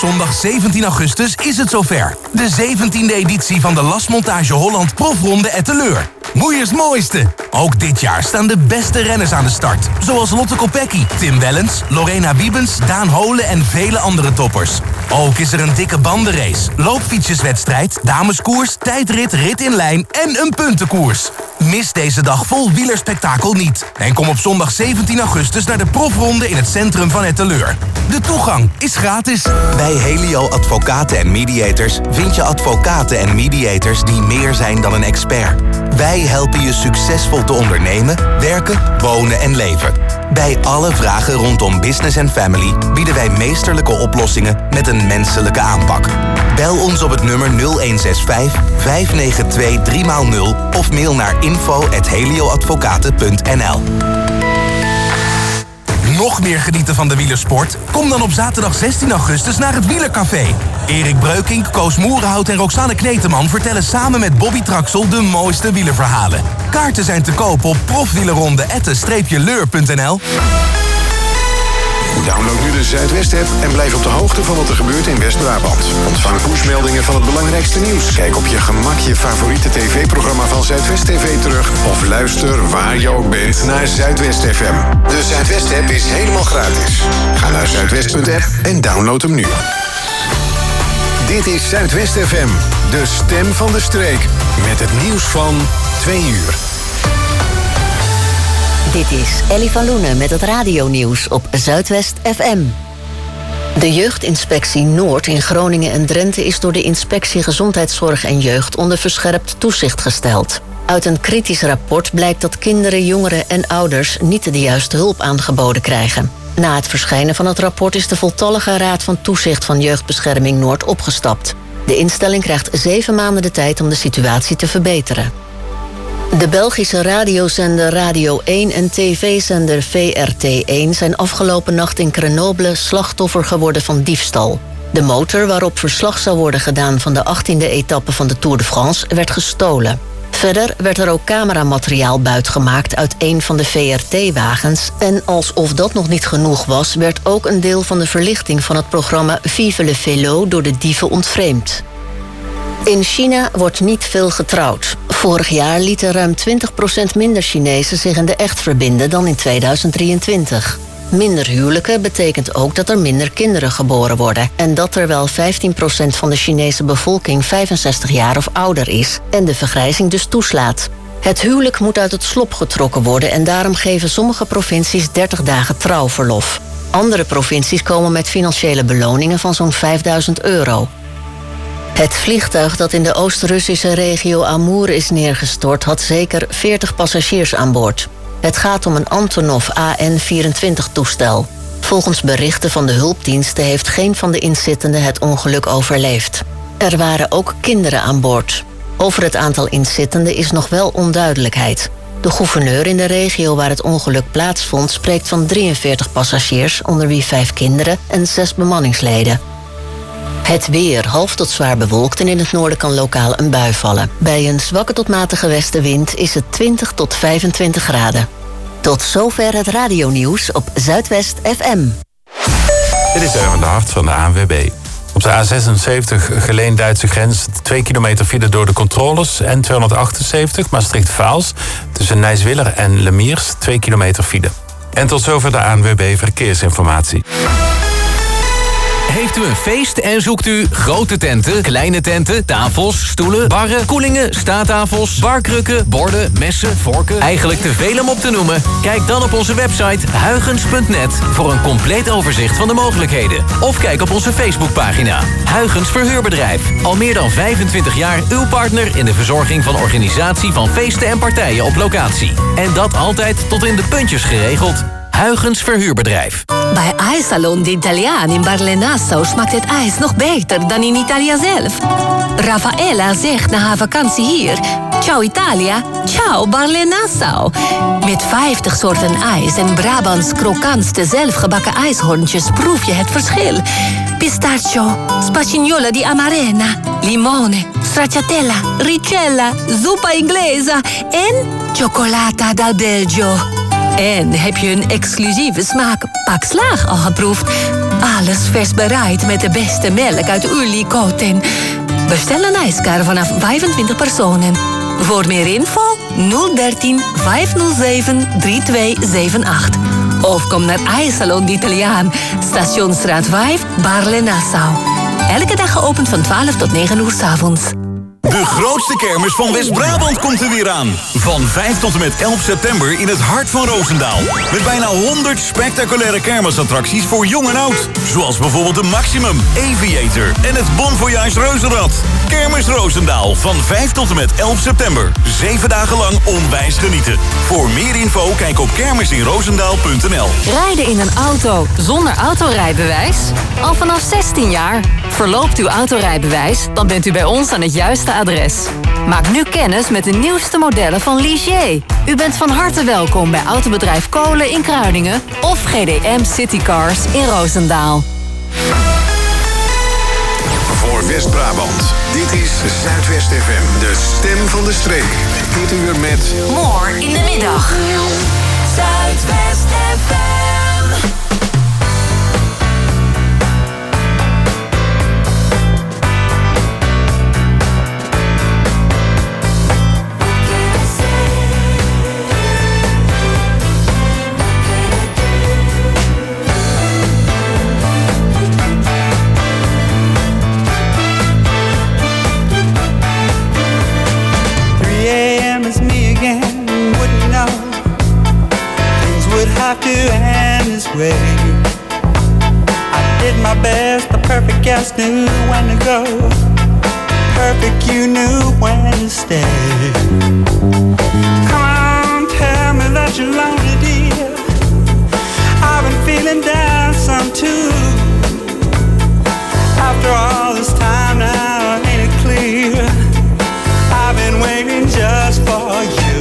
zondag 17 augustus is het zover. De 17e editie van de Lasmontage Holland Profronde Etteleur. Moeiers mooiste. Ook dit jaar staan de beste renners aan de start. Zoals Lotte Kopecky, Tim Wellens, Lorena Wiebens, Daan Holen en vele andere toppers. Ook is er een dikke bandenrace, loopfietsjeswedstrijd, dameskoers, tijdrit, rit in lijn en een puntenkoers. Mis deze dag vol wielerspektakel niet. En kom op zondag 17 augustus naar de profronde in het centrum van Etteleur. De toegang is gratis. Bij Helio Advocaten en Mediators vind je advocaten en mediators die meer zijn dan een expert. Wij helpen je succesvol te ondernemen, werken, wonen en leven. Bij alle vragen rondom business en family bieden wij meesterlijke oplossingen met een menselijke aanpak. Bel ons op het nummer 0165 592 3x0 of mail naar info@helioadvocaten.nl. Nog meer genieten van de wielersport? Kom dan op zaterdag 16 augustus naar het Wielercafé. Erik Breukink, Koos Moerenhout en Roxanne Kneteman vertellen samen met Bobby Traxel de mooiste wielerverhalen. Kaarten zijn te koop op profwielerronde@-leur.nl. Download nu de Zuidwest-app en blijf op de hoogte van wat er gebeurt in West-Brabant. Ontvang pushmeldingen van het belangrijkste nieuws. Kijk op je gemak je favoriete tv-programma van Zuidwest TV terug. Of luister waar je ook bent naar Zuidwest FM. De Zuidwest-app is helemaal gratis. Ga naar zuidwest.app en download hem nu. Dit is Zuidwest FM, de stem van de streek. Met het nieuws van 2 uur. Dit is Ellie van Loenen met het radionieuws op Zuidwest FM. De jeugdinspectie Noord in Groningen en Drenthe is door de inspectie Gezondheidszorg en Jeugd onder verscherpt toezicht gesteld. Uit een kritisch rapport blijkt dat kinderen, jongeren en ouders niet de juiste hulp aangeboden krijgen. Na het verschijnen van het rapport is de voltallige Raad van Toezicht van Jeugdbescherming Noord opgestapt. De instelling krijgt 7 maanden de tijd om de situatie te verbeteren. De Belgische radiozender Radio 1 en tv-zender VRT1 zijn afgelopen nacht in Grenoble slachtoffer geworden van diefstal. De motor waarop verslag zou worden gedaan van de 18e etappe van de Tour de France werd gestolen. Verder werd er ook cameramateriaal buitgemaakt uit een van de VRT-wagens. En alsof dat nog niet genoeg was, werd ook een deel van de verlichting van het programma Vive le Vélo door de dieven ontvreemd. In China wordt niet veel getrouwd. Vorig jaar lieten ruim 20% minder Chinezen zich in de echt verbinden dan in 2023. Minder huwelijken betekent ook dat er minder kinderen geboren worden. En dat terwijl 15% van de Chinese bevolking 65 jaar of ouder is en de vergrijzing dus toeslaat. Het huwelijk moet uit het slop getrokken worden en daarom geven sommige provincies 30 dagen trouwverlof. Andere provincies komen met financiële beloningen van zo'n €5.000. Het vliegtuig dat in de Oost-Russische regio Amur is neergestort had zeker 40 passagiers aan boord. Het gaat om een Antonov AN-24-toestel. Volgens berichten van de hulpdiensten heeft geen van de inzittenden het ongeluk overleefd. Er waren ook kinderen aan boord. Over het aantal inzittenden is nog wel onduidelijkheid. De gouverneur in de regio waar het ongeluk plaatsvond spreekt van 43 passagiers, onder wie 5 kinderen en 6 bemanningsleden. Het weer, half tot zwaar bewolkt en in het noorden kan lokaal een bui vallen. Bij een zwakke tot matige westenwind is het 20 tot 25 graden. Tot zover het radionieuws op Zuidwest FM. Dit is Erwin de Hart van de ANWB. Op de A76 Geleen-Duitse grens 2 kilometer file door de controles. En 278 Maastricht-Vaals tussen Nijswiller en Lemiers 2 kilometer file. En tot zover de ANWB Verkeersinformatie. Heeft u een feest en zoekt u grote tenten, kleine tenten, tafels, stoelen, barren, koelingen, staattafels, barkrukken, borden, messen, vorken? Eigenlijk te veel om op te noemen? Kijk dan op onze website huygens.net voor een compleet overzicht van de mogelijkheden. Of kijk op onze Facebookpagina. Huygens Verhuurbedrijf. Al meer dan 25 jaar uw partner in de verzorging van organisatie van feesten en partijen op locatie. En dat altijd tot in de puntjes geregeld. Huygens Verhuurbedrijf. Bij IJssalon de Italiaan in Barle-Nassau smaakt het ijs nog beter dan in Italië zelf. Raffaella zegt na haar vakantie hier: ciao Italia, ciao Barle-Nassau. Met 50 soorten ijs en Brabants krokantste zelfgebakken ijshoorntjes proef je het verschil. Pistachio, spagnola di amarena, limone, stracciatella, ricella, zuppa inglesa en cioccolata dal Belgio. En heb je een exclusieve smaak Pak Slaag al geproefd? Alles vers bereid met de beste melk uit Ullicoten. Bestel een ijskar vanaf 25 personen. Voor meer info 013 507 3278. Of kom naar IJssalon d'Italiaan, Stationsstraat 5, Baarle-Nassau. Elke dag geopend van 12 tot 9 uur 's avonds. De grootste kermis van West-Brabant komt er weer aan. Van 5 tot en met 11 september in het hart van Roosendaal. Met bijna 100 spectaculaire kermisattracties voor jong en oud. Zoals bijvoorbeeld de Maximum, Aviator en het Bon Voyage Reuzenrad. Kermis Roosendaal van 5 tot en met 11 september. 7 dagen lang onwijs genieten. Voor meer info kijk op kermisinroosendaal.nl. Rijden in een auto zonder autorijbewijs? Al vanaf 16 jaar. Verloopt uw autorijbewijs, dan bent u bij ons aan het juiste adres. Maak nu kennis met de nieuwste modellen van Ligier. U bent van harte welkom bij Autobedrijf Kolen in Kruiningen of GDM Citycars in Roosendaal. Voor West-Brabant, dit is Zuidwest FM, de stem van de streek. Dit uur met... More in de middag. Zuidwest FM. To end this way. I did my best, the perfect guest knew when to go. Perfect, you knew when to stay. Come on, tell me that you're lonely, dear. I've been feeling down some too. After all this time now, ain't it clear? I've been waiting just for you.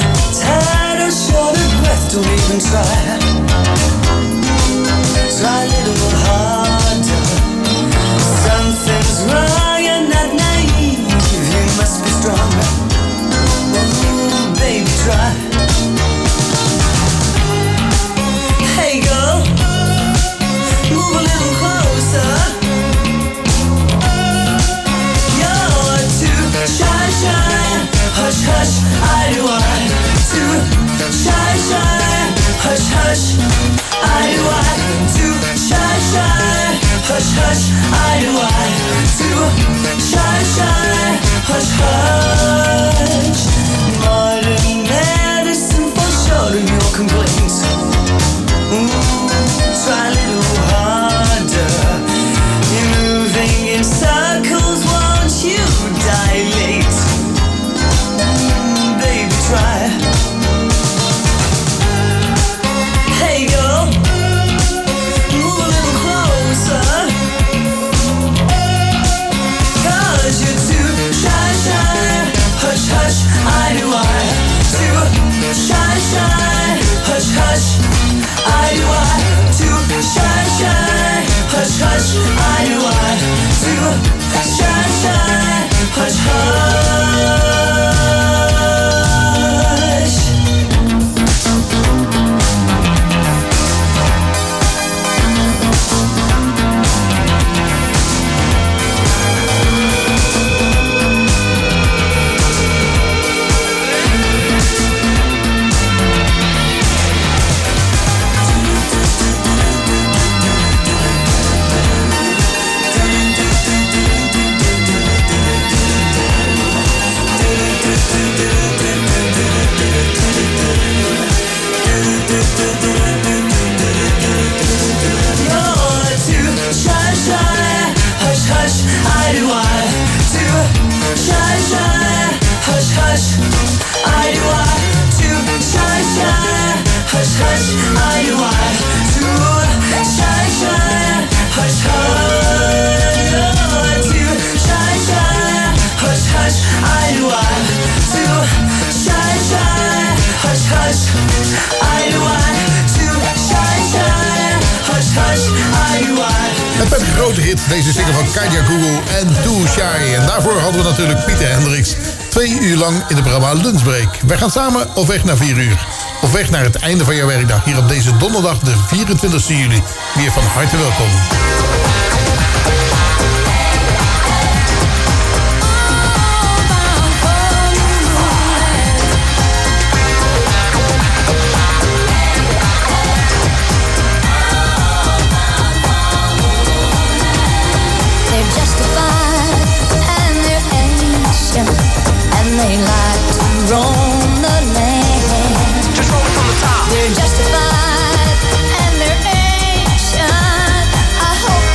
Don't even try. I do I to shy shy, hush hush. I do I to shy shy, hush hush. I do I to shy shy, hush hush. Modern medicine for sure of your complaints. Try a little harder. You're moving in circles, won't you dilate? Baby, try. Hey girl, move a little closer. 'Cause you're too shy, shy, hush, hush. I do I too shy, shy, hush, hush. I do I too shy, shy, hush, hush. I do I too shy, shy, hush, hush. Het werd een grote hit, deze single van Kaja Google en Too Shy. En daarvoor hadden we natuurlijk Pieter Hendricks 2 uur lang in het programma Lunchbreak. Wij gaan samen op weg naar 4 uur. Op weg naar het einde van jouw werkdag hier op deze donderdag de 24 juli. Weer van harte welkom. And they like to roam the land. Just roll it from the top. They're justified and they're ancient. I hope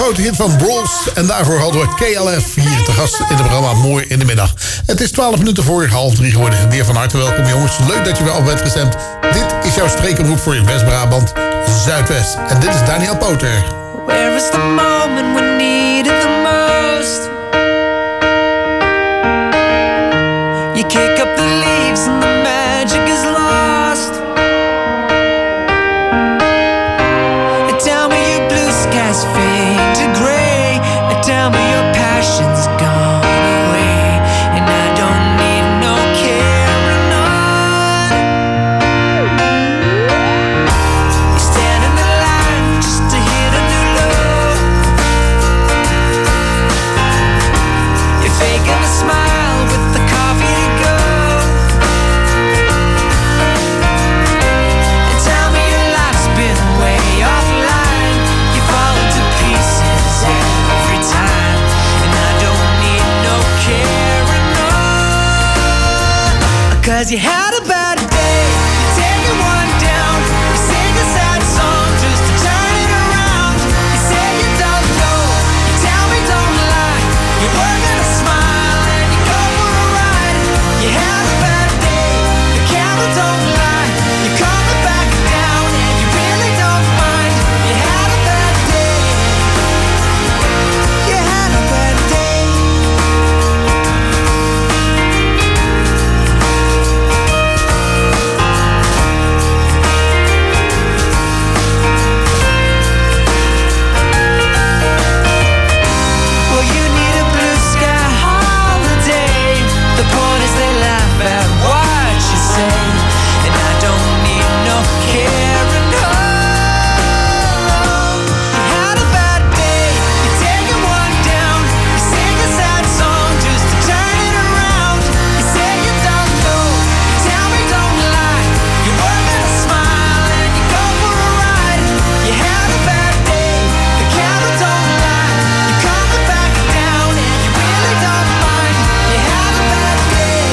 grote hit van Brawls. En daarvoor hadden we KLF hier te gast in het programma Mooi in de Middag. Het is 12 minuten voor 2:30 geworden. Weer van harte welkom jongens. Leuk dat je weer al bent gestemd. Dit is jouw streekenroep voor in West-Brabant Zuidwest. En dit is Daniel Poter. Where is the moment we need it the most? You kick up the leaves and the magic is lost. And tell me your blue skies fade to gray. And tell me your passion's gone away. And I don't need no carrying on. You stand in the line just to hit a new low. You're faking a smile with the coffee to go. And tell me your life's been way offline. You fall into pieces every time. And I don't need no carrying on. 'Cause you had a bad day, you take it one down. You sing a sad song just to turn it around. You say you don't know, you tell me don't lie. You work on a smile and you go for a ride. You had a bad day, the camera don't lie. You calm it back down and you really don't mind. You had a bad day. You had a bad day. Well, you need a blue sky holiday. The point is they laugh at what you say. And I don't need no carrying on. You had a bad day, you take it one down. You sing a sad song just to turn it around. You say you don't know, you tell me don't lie. You work on a smile and you go for a ride. You had a bad day, the camera don't lie. You calm it back down and you really don't mind. You had a bad day.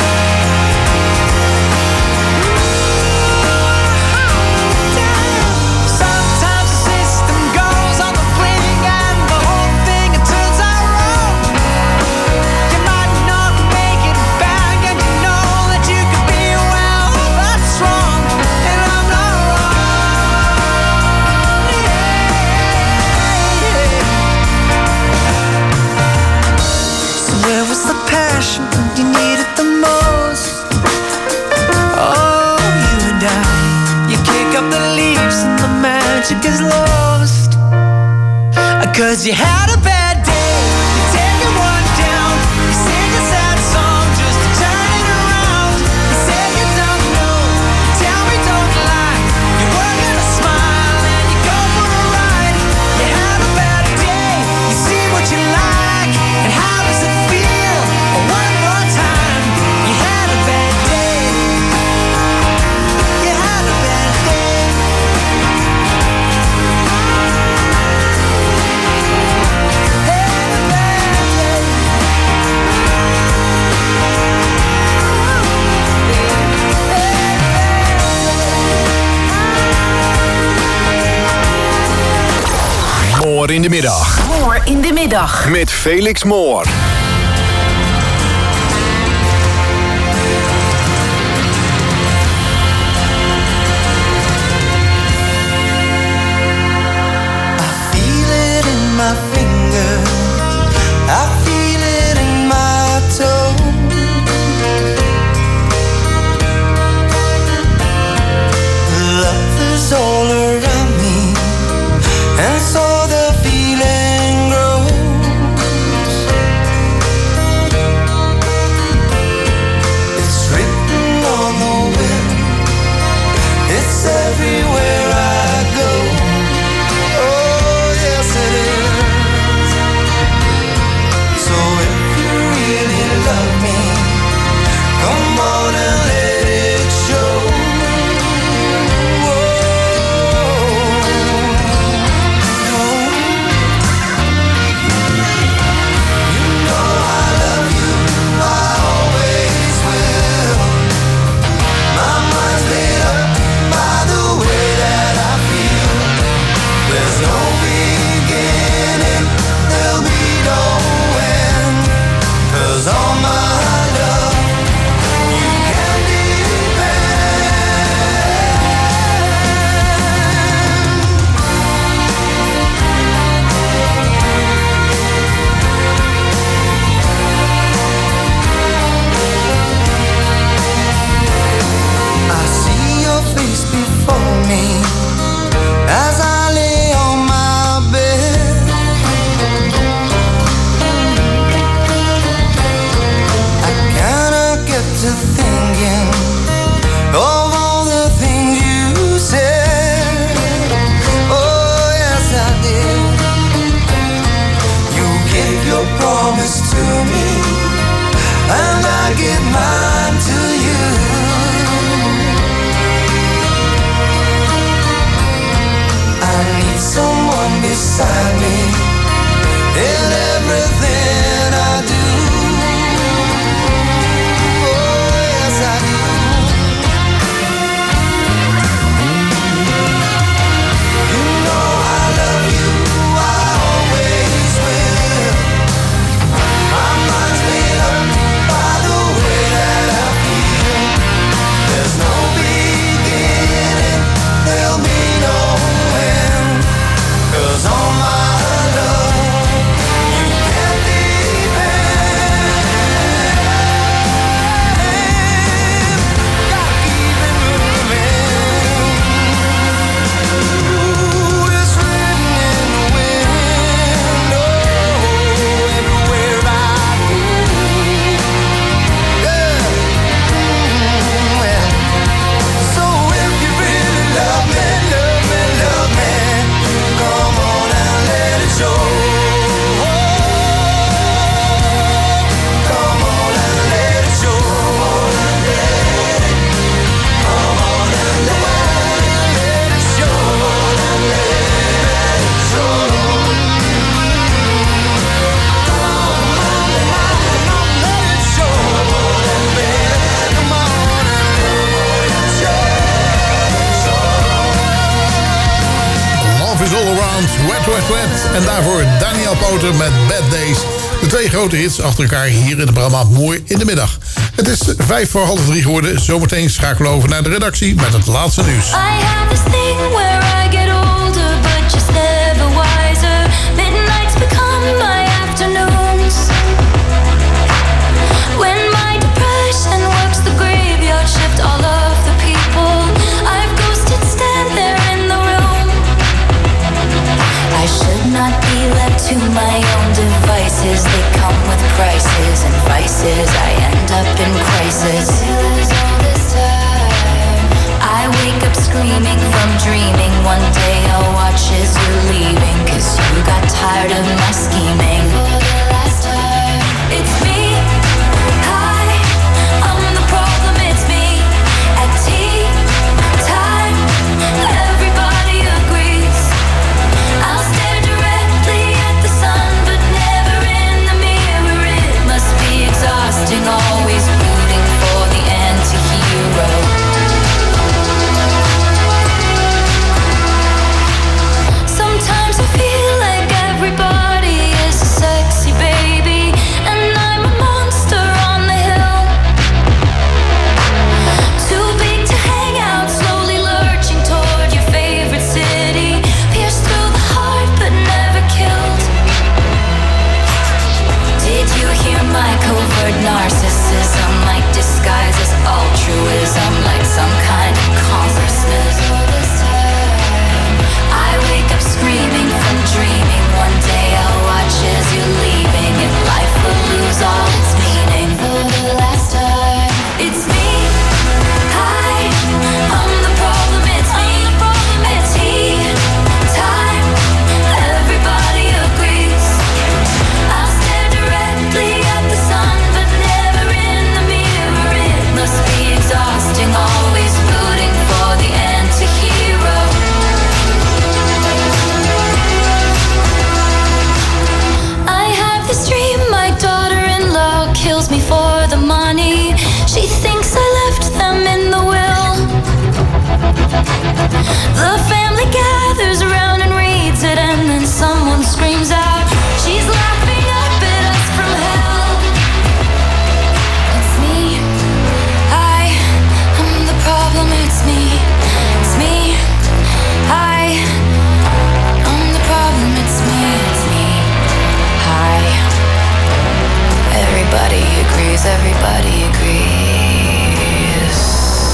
Sometimes the system goes on the blink and the whole thing it turns out wrong. You might not make it back and you know that you could be well, that's wrong. And I'm not wrong. So where was the passion when you needed the most? Oh, you and I, you kick up the leaves and the magic is lost. 'Cause you had a bad day, you take it one down. You sing a sad song just to turn it around. You say you don't know, you tell me don't lie. You work on a smile and you go for a ride. You had a bad day, you see what you like. And how does it feel? One more time. You had a bad day. You had a bad day. Moor in de middag. Moor in de middag. Met Felix Moor. Feel it in my fingers, I feel it in my toes. Love is all around me, and so the feeling grows. It's written on the wind, it's everywhere I go. Oh, yes it is. So if you really love me, come on and let it show. Oh, Is All Around, Wet, Wet, Wet. En daarvoor Daniel Powter met Bad Days. De twee grote hits achter elkaar hier in het programma Mooi in de Middag. Het is 2:55 geworden. Zometeen schakelen we over naar de redactie met het laatste nieuws. I have this thing where I get older, but just never wiser. Midnights become my afternoons. When my depression works the graveyard shift, all of the people I've ghosted stand there in the room. I should not be left to my own devices. They come with prices and vices. I end up in crisis. All this time I wake up screaming from dreaming. One day I'll watch as you're leaving, 'cause you got tired of my scheming. For the last time, it's me. Hi, I'm the problem, it's me. At tea time, everybody agrees. I'll stare directly at the sun, but never in the mirror. It must be exhausting, always rooting for the anti-hero. Sometimes I feel like everybody is a sexy baby, and I'm a monster on the hill. Too big to hang out, slowly lurching toward your favorite city. Pierced through the heart, but never killed. Did you hear my covert narcissism? Like disguise as altruism, like some kind of consciousness. All this time I wake up screaming from dreaming. One day I'll watch as you're leaving, and life will lose all its meaning. For the last time, it's me. Hi, I'm the problem, it's me. At tea time, everybody agrees. I'll stare directly at the sun, but never in the mirror. It must be exhausting, always rooting for the anti-hero. I have this dream, my daughter-in-law kills me for the money. She thinks I left them in the will. The family gathers around and reads it, and then someone screams out, she's laughing up at us from hell. It's me. I'm the problem, it's me. It's me. I'm the problem, it's me. It's me. Hi. Everybody agrees, everybody agrees.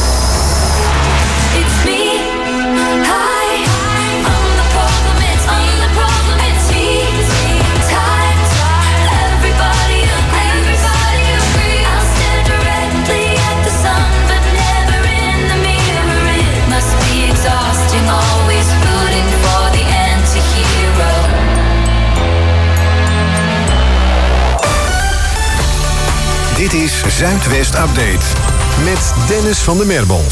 It's me. Hi. I'm the problem, it's me. I'm the problem, it's me. Time. Everybody agrees. Everybody agrees. I'll stare directly at the sun, but never in the mirror. It must be exhausting, always rooting for the anti-hero. Dit is Zuidwest Update met Dennis van der Merbel.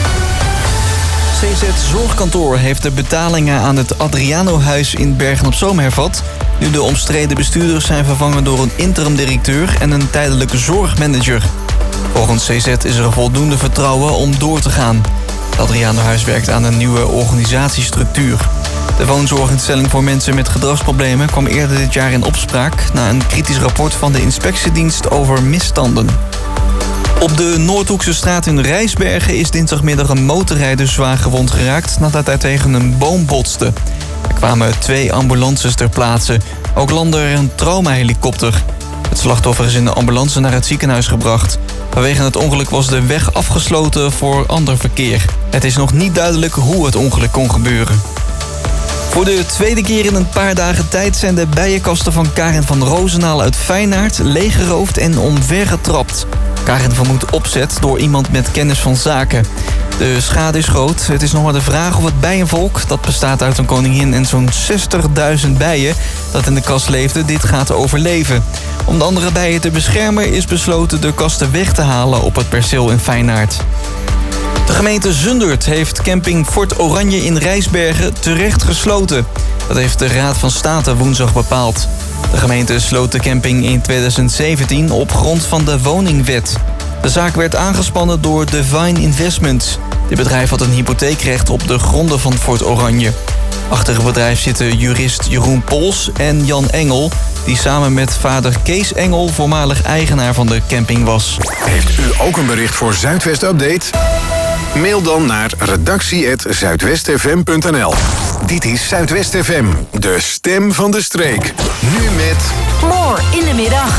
CZ Zorgkantoor heeft de betalingen aan het Adriano-huis in Bergen-op-Zoom hervat, nu de omstreden bestuurders zijn vervangen door een interim-directeur en een tijdelijke zorgmanager. Volgens CZ is er voldoende vertrouwen om door te gaan. Het Adriano-huis werkt aan een nieuwe organisatiestructuur. De woonzorginstelling voor mensen met gedragsproblemen kwam eerder dit jaar in opspraak na een kritisch rapport van de inspectiedienst over misstanden. Op de Noordhoekse straat in Rijsbergen is dinsdagmiddag een motorrijder zwaar gewond geraakt nadat hij tegen een boom botste. Er kwamen 2 ambulances ter plaatse. Ook landde er een traumahelikopter. Het slachtoffer is in de ambulance naar het ziekenhuis gebracht. Vanwege het ongeluk was de weg afgesloten voor ander verkeer. Het is nog niet duidelijk hoe het ongeluk kon gebeuren. Voor de tweede keer in een paar dagen tijd zijn de bijenkasten van Karen van Roosendaal uit Feyenaard leeggeroofd en omvergetrapt. Karen vermoedt opzet door iemand met kennis van zaken. De schade is groot. Het is nog maar de vraag of het bijenvolk, dat bestaat uit een koningin en zo'n 60.000 bijen dat in de kast leefde, dit gaat overleven. Om de andere bijen te beschermen is besloten de kasten weg te halen op het perceel in Feyenaard. De gemeente Zundert heeft camping Fort Oranje in Rijsbergen terecht gesloten. Dat heeft de Raad van State woensdag bepaald. De gemeente sloot de camping in 2017 op grond van de woningwet. De zaak werd aangespannen door Divine Investments. Dit bedrijf had een hypotheekrecht op de gronden van Fort Oranje. Achter het bedrijf zitten jurist Jeroen Pols en Jan Engel, die samen met vader Kees Engel voormalig eigenaar van de camping was. Heeft u ook een bericht voor Zuidwest Update? Mail dan naar redactie@zuidwestfm.nl. Dit is Zuidwest FM, de stem van de streek. Nu met... More in de middag.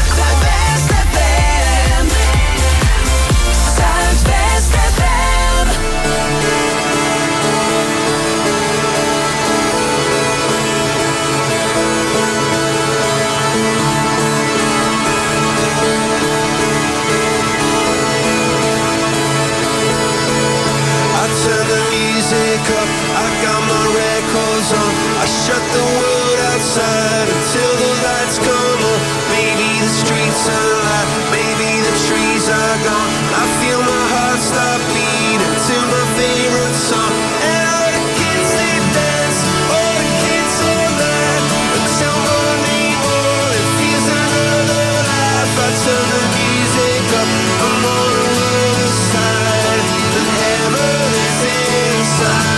I shut the world outside until the lights come on. Maybe the streets are alive, maybe the trees are gone. I feel my heart stop beating to my favorite song. And all the kids they dance, all the kids all laugh until morning it feels another life. I turn the music up, I'm on the other side, and heaven is inside.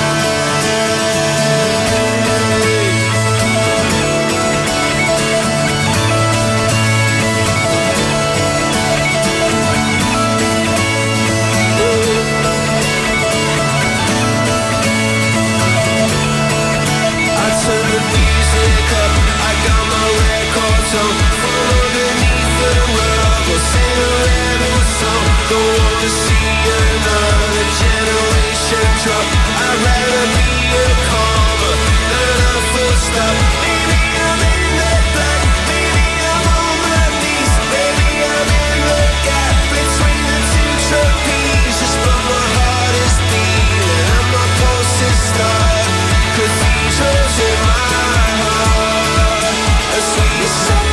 Don't want to see another generation drop. I'd rather be a calmer than a full stop. Maybe I'm in the black, maybe I'm on my knees, maybe I'm in the gap between the two trapezes. But my heart is beating and my pulse is starting. Cathedrals in my heart, a sweet song.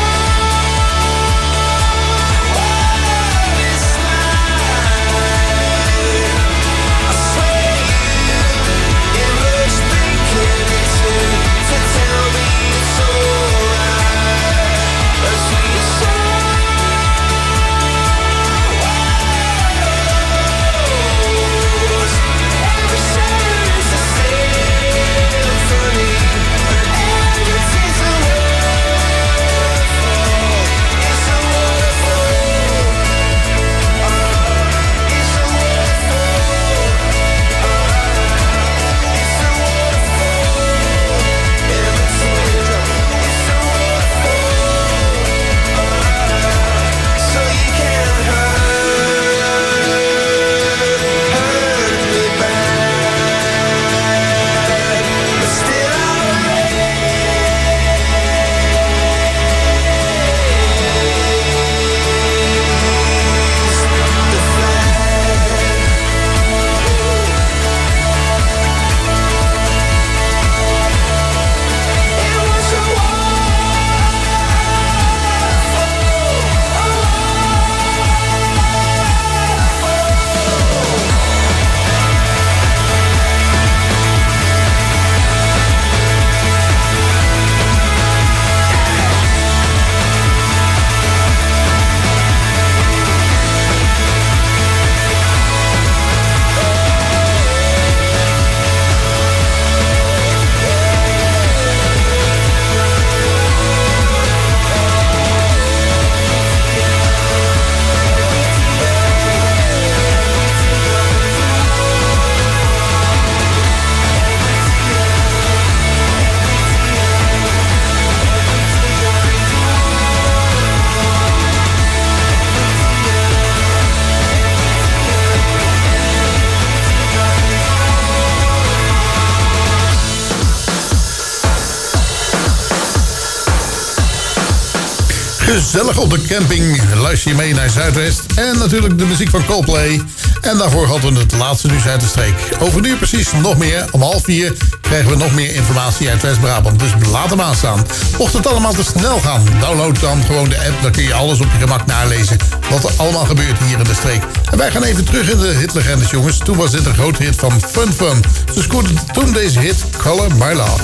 Gezellig op de camping. Luister je mee naar Zuidwest. En natuurlijk de muziek van Coldplay. En daarvoor hadden we het laatste nieuws uit de streek. Over nu precies nog meer. Om 3:30 krijgen we nog meer informatie uit West-Brabant. Dus laat hem aanstaan. Mocht het allemaal te snel gaan, download dan gewoon de app. Dan kun je alles op je gemak nalezen. Wat er allemaal gebeurt hier in de streek. En wij gaan even terug in de hitlegendes, jongens. Toen was dit een grote hit van Fun Fun. Ze scoorden toen deze hit Color My Love.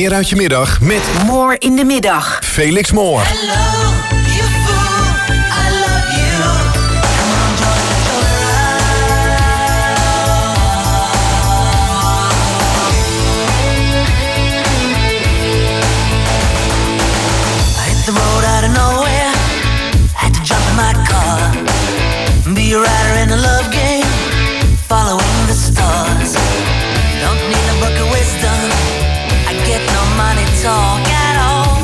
meer uit je middag met Moore in de middag. Felix Moore. Be a rider in a love game, following the stars. Don't need a book of wisdom, I get no money talk at all.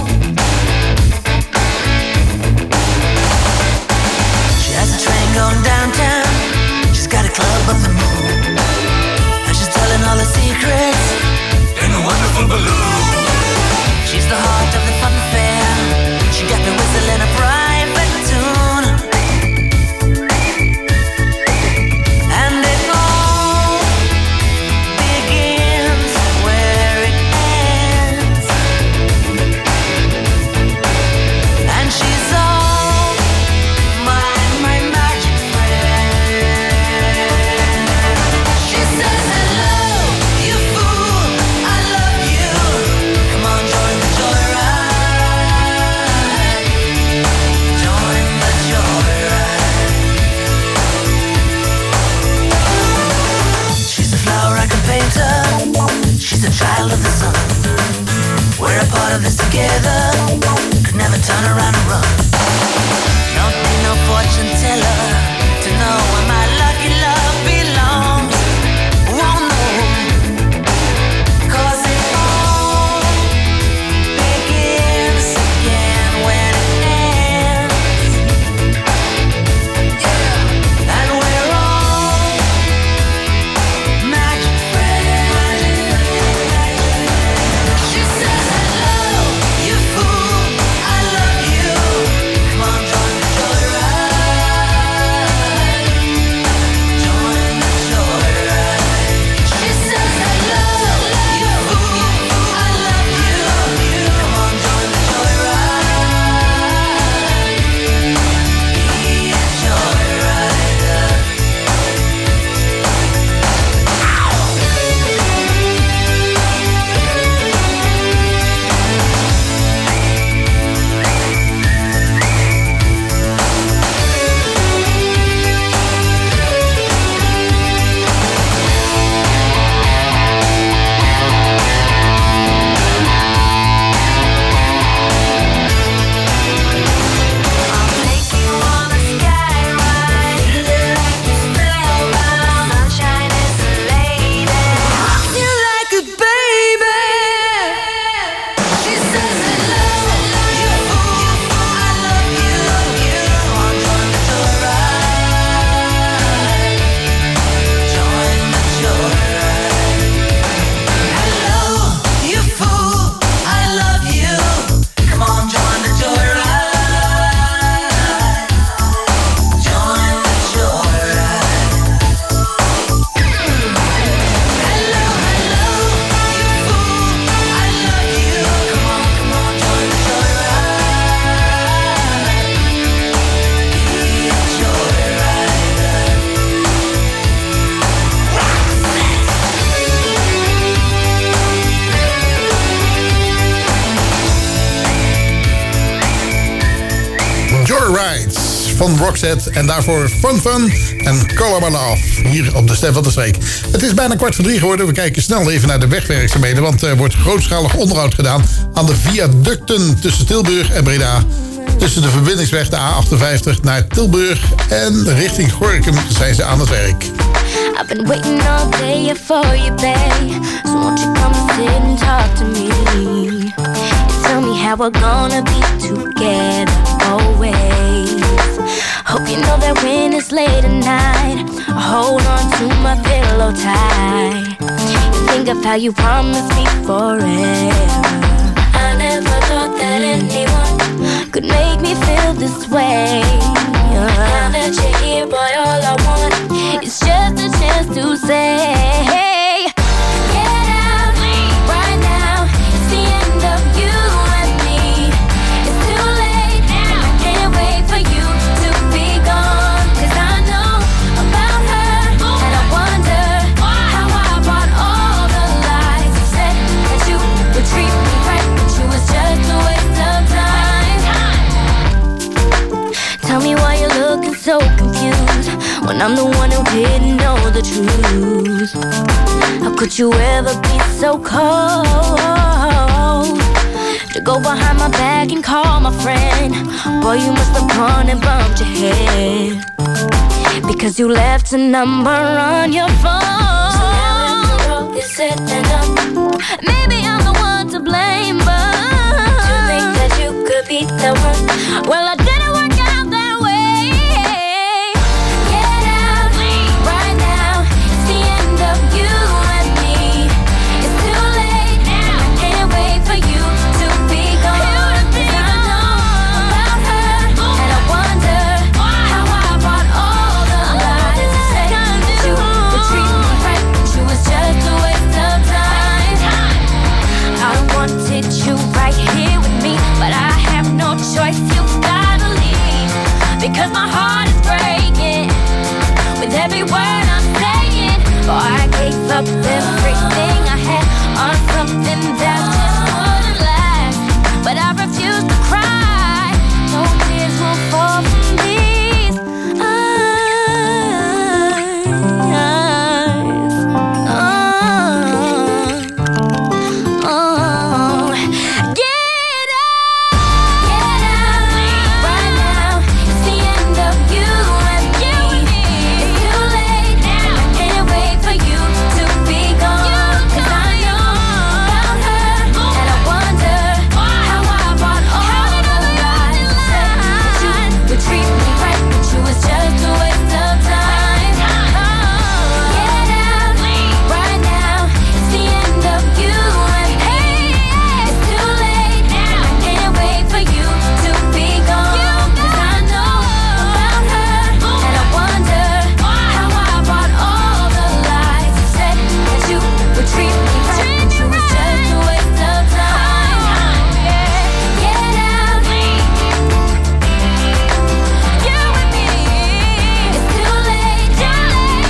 She has a train going downtown, she's got a club on the moon, and she's telling all her secrets in a wonderful balloon. She's the heart of the fun fair, she got me whistling a private tune. She's a child of the sun. We're a part of this together. Could never turn around and run. Don't need no fortune teller to know where my lucky love belongs. Won't know, 'cause it all begins again when it ends. Yeah, and we're all magic friends. She says hello, you fool, I love you. Come on, join the joyride. Join the joyride. She says hello, you fool, I love you. Come on, join the joyride. Be a joyrider. Feel like a baby. She says hello, you fool, I love you. Come on, join the joyride. Join the joyride. Hello, you fool, I love you. Come on, join the joyride. Join the joyride. Hello, hello, you fool, I love you. Come on, join the joyride. Be a joyrider. Joyrides van Roxette en daarvoor Fun Fun en Color My Love hier op de Stem van de Streek. Het is bijna 2:45 geworden. We kijken snel even naar de wegwerkzaamheden, want er wordt grootschalig onderhoud gedaan aan de viaducten tussen Tilburg en Breda. Tussen de verbindingsweg de A58 naar Tilburg en richting Gorinchem zijn ze aan het werk. I've been waiting all day for you, babe. So won't you come sit and talk to me? And tell me how we're gonna be together always. Hope you know that when it's late at night, I hold on to my pillow tight. You think of how you promised me forever. I never thought that anyone could make me feel this way. Now that you're here, boy, all I want is just a chance to say, get out right now. It's the end of you and me. It's too late now. I can't wait for you to be gone. 'Cause I know about her, and I wonder how I bought all the lies. You said that you would treat me so confused when I'm the one who didn't know the truth. How could you ever be so cold to go behind my back and call my friend? Boy, you must have gone and bumped your head because you left a number on your phone. So now if the road is setting up, maybe I'm the one to blame, but do you think that you could be the one? Well, I didn't work out that way. Get out right now. It's the end of you and me. It's too late now. I can't wait for you to be gone. 'Cause I know about her, and I wonder how I brought all the lies. You said that you would treat me right, but you was just a waste of time. I wanted you right here with me, but I have no choice. You gotta leave because my heart is breaking with every word I'm saying. Oh, I gave up everything I had on something that just wouldn't last, but I refuse to cry. No tears will fall from these eyes. Get out right now. It's the end of you and me. It's too late now. I can't wait for you to be gone. 'Cause I know about her, and I wonder how I brought all the lies. You said that you would treat me right, but you was just a waste of time. Get out right now. It's the end of you and me. It's too late now. I can't wait for you to be gone. 'Cause I know about her, and I wonder how I brought all the lies. You said that you would treat me right, but you was just a waste of time. Get out, you and me. It's too late, too late.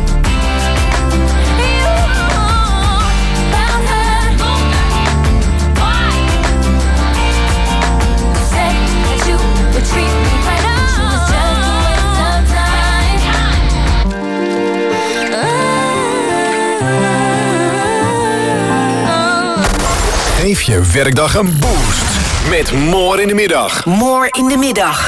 You about her. You said that you would treat me right, but you was just a waste of time. Geef je werkdag een boost met More in de Middag. More in de middag.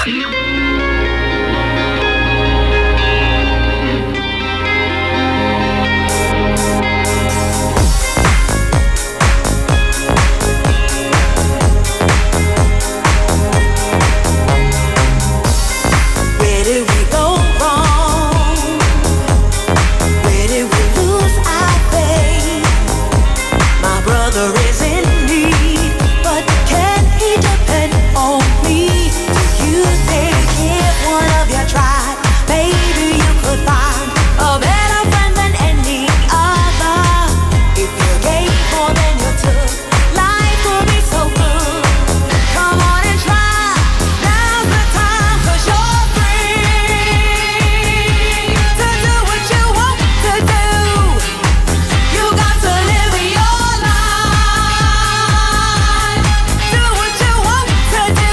Where did we go wrong? Where did we lose our faith? My brother is in need, but can he depend on me? Do you think if one of you tried, maybe you could find a better friend than any other? If you gave more than you took, life would be so good. Come on and try. Now's the time, 'cause you're free to do what you want to do. You got to live your life. Do what you want to do.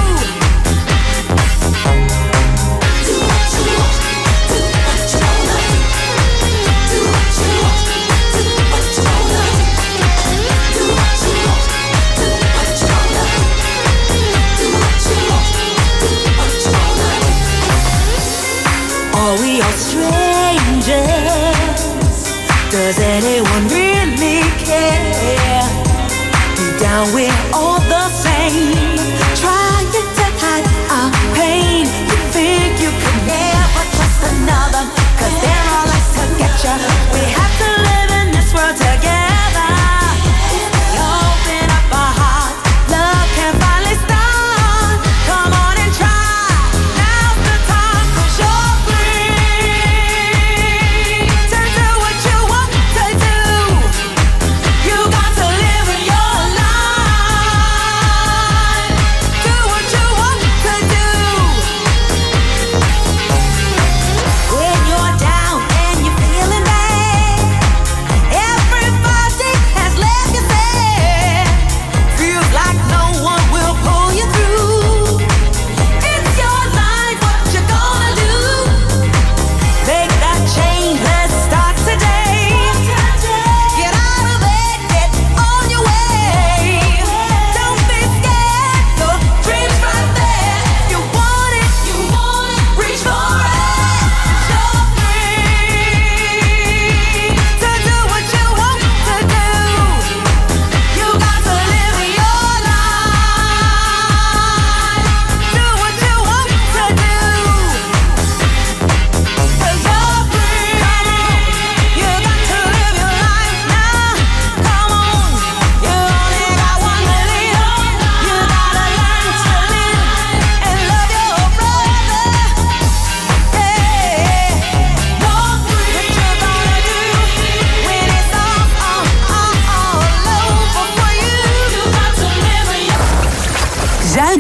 Do what you want. Do what you wanna do. Do what you want. Do what you wanna do. Do what you want. Do what you wanna do. Do what you want. Do what you wanna do. Are we all strangers? Does anyone really care? Deep down we're all the same, trying to hide our pain. You think you can never trust another, 'cause they're all out to get you. We have to live in this world together. If we open up our hearts, love can finally start. Come on and try. Now's the time, 'cause you're free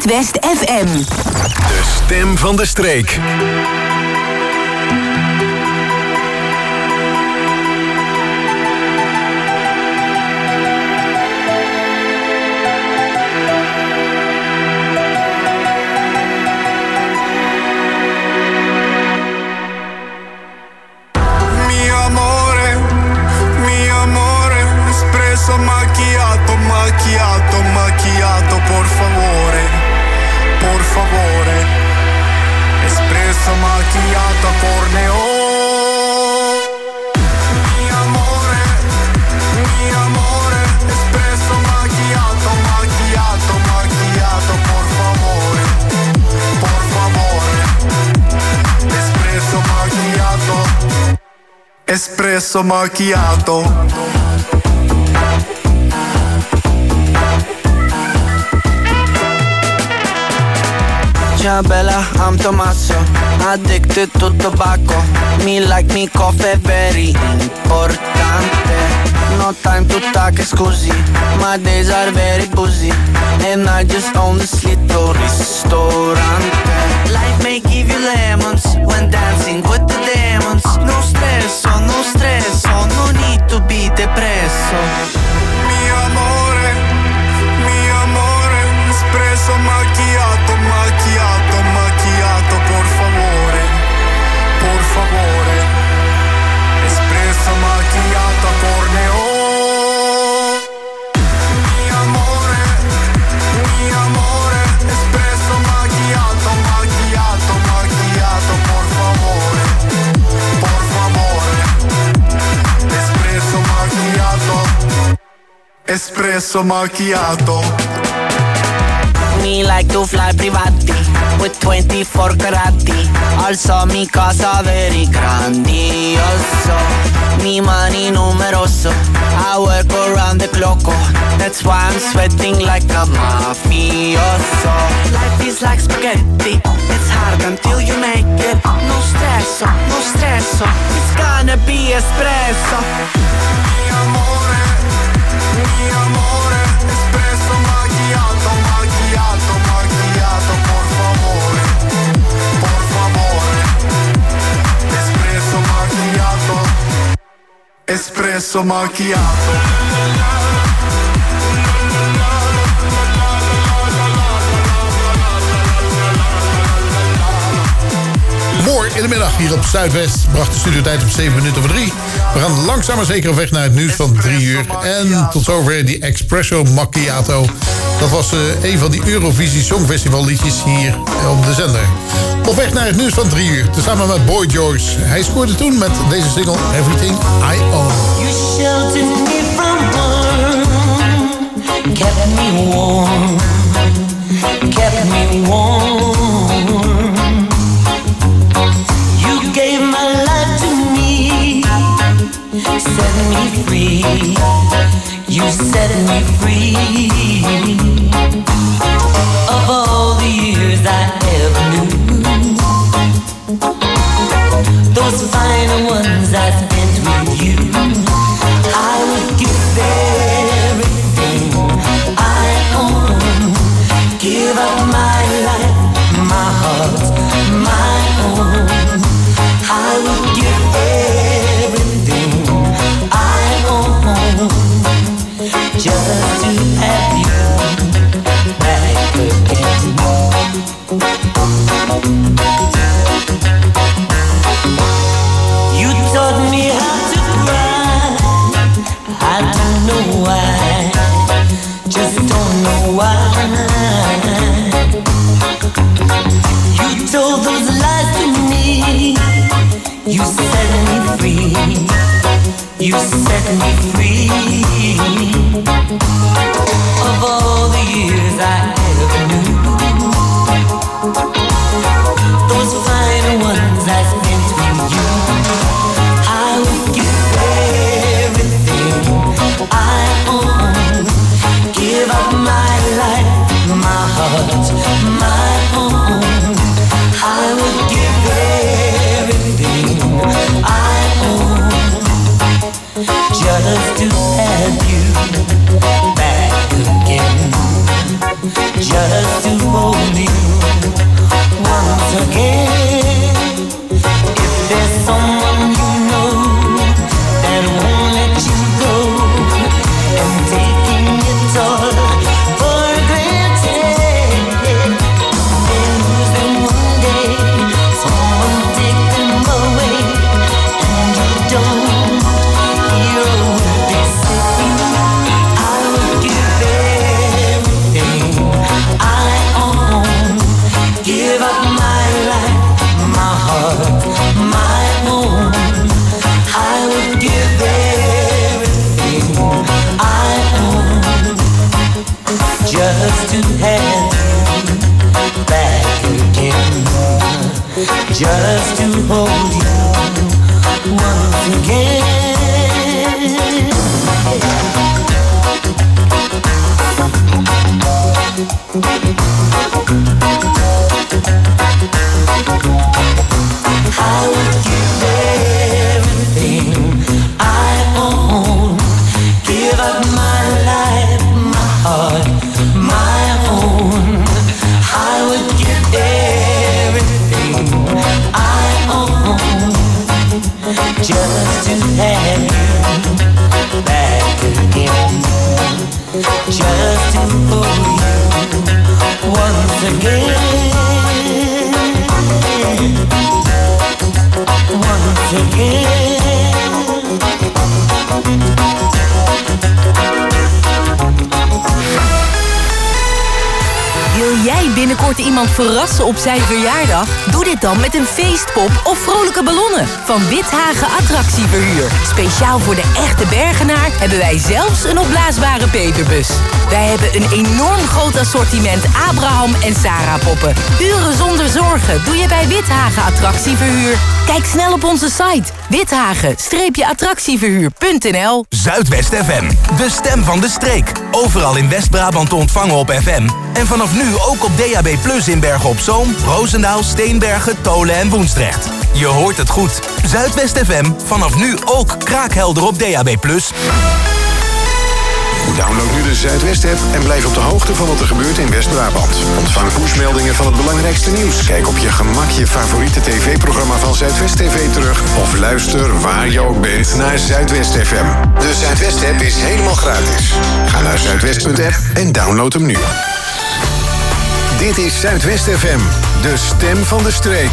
Zuidwest FM. De stem van de streek. Macchiato, macchiato, macchiato, por favore, espresso macchiato, corneo. Mi amore, espresso macchiato, macchiato, macchiato, por favore, espresso macchiato, espresso macchiato. Ciao bella, I'm Tommaso, addicted to tobacco. Me like me coffee, very importante. No time to talk, scusi, my days are very busy. And I just own this little ristorante. Life may give you lemons when dancing with the demons. No stresso, no stresso, no need to be depresso. Mi amore, espresso macchiato, macchiato, macchiato, por favore, espresso macchiato, corneo. Mi amore, espresso macchiato, macchiato, macchiato, por favore, espresso macchiato, espresso macchiato. Me like to fly privati with 24 carati. Also mi casa very grandioso. Mi money numeroso. I work around the clock. That's why I'm sweating like a mafioso. Life is like spaghetti. It's hard until you make it. No stresso, no stresso. It's gonna be espresso. Mi amore, espresso macchiato, macchiato, macchiato, por favore, espresso macchiato, espresso macchiato. Mooi in de middag hier op Zuidwest. Bracht de studiotijd op 7 minuten over 3. We gaan langzaam maar zeker op weg naar het nieuws van 3 uur. En tot zover die Espresso Macchiato. Dat was een van die Eurovisie Songfestival liedjes hier op de zender. Op weg naar het nieuws van 3 uur. Tezamen met Boy George. Hij scoorde toen met deze single Everything I Own. You sheltered me from harm, kept me warm, kept me warm. You gave my life to me, set me free. You set me free. Of all the years I ever knew, those final ones I spent with you, I would give everything I own. Give up my life, my heart, my own. I would give everything I own just to have you back again. You taught me how to cry. I don't know why, just don't know why. You told those lies to me. You set me free. You set me free. Of all the years I ever knew, those final ones I spent with you, I would give everything I own. Give up my life, my heart, my own. I would give everything I own just to have you back again, just to hold just to have you back again, just to hold you once again. I would give everything I own, give up my life, my heart, my own. I would give everything I own, just to have you back again, just to hold you once again. Once again. Wil jij binnenkort iemand verrassen op zijn verjaardag? Doe dit dan met een feestpop of vrolijke ballonnen van Withagen Attractieverhuur. Speciaal voor de echte Bergenaar hebben wij zelfs een opblaasbare peperbus. Wij hebben een enorm groot assortiment Abraham en Sarah poppen. Uren zonder zorgen doe je bij Withagen Attractieverhuur. Kijk snel op onze site withagen-attractieverhuur.nl. Zuidwest FM, de stem van de streek. Overal in West-Brabant te ontvangen op FM. En vanaf nu ook op DAB+ in Bergen op Zoom, Roosendaal, Steenbergen, Tolen en Woensdrecht. Je hoort het goed. Zuidwest FM, vanaf nu ook kraakhelder op DAB+. Download nu de Zuidwest-app en blijf op de hoogte van wat er gebeurt in West-Brabant. Ontvang pushmeldingen van het belangrijkste nieuws. Kijk op je gemak je favoriete tv-programma van Zuidwest TV terug. Of luister waar je ook bent naar Zuidwest FM. De Zuidwest-app is helemaal gratis. Ga naar zuidwest.app en download hem nu. Dit is Zuidwest FM, de stem van de streek.